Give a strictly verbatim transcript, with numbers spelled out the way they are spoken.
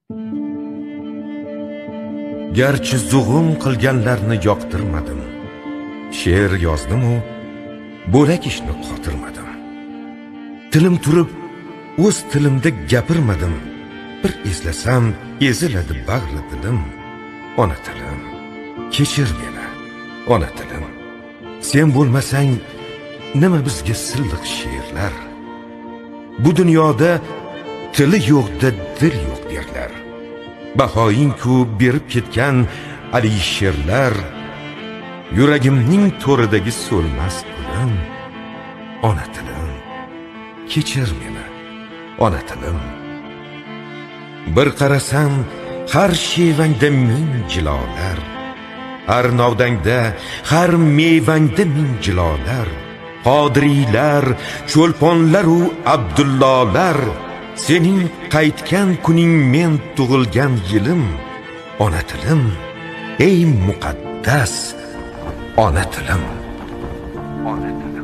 Garchi zug'um qilganlarni yoqtirmadim, she'r yozdim-u bo'lak ishni qotirmadim. Tilim turib o'z tilimda gapirmadim, bir eslasam eziladi bag'ri dilim. Ona tilim, kechir meni, ona tilim. Sen bo'lmasang nima bizga silliq she'rlar? Bu dunyoda tili yo'qda dil yo'q derlar. Bahoying-ku berib ketgan alisherlar, yuragimning to'ridagi so'lmas gulim. Ona tilim, kechir meni, ona tilim. Bir qarasam har shevangda ming jilolar, har novdangda, har mevangda ming jilolar. Qodiriylar, cho'lponlar u Abdullolar, sening qaytgan kuning men tug'ilgan yilim. Ona tilim, ey muqaddas ona tilim. Ona tilim.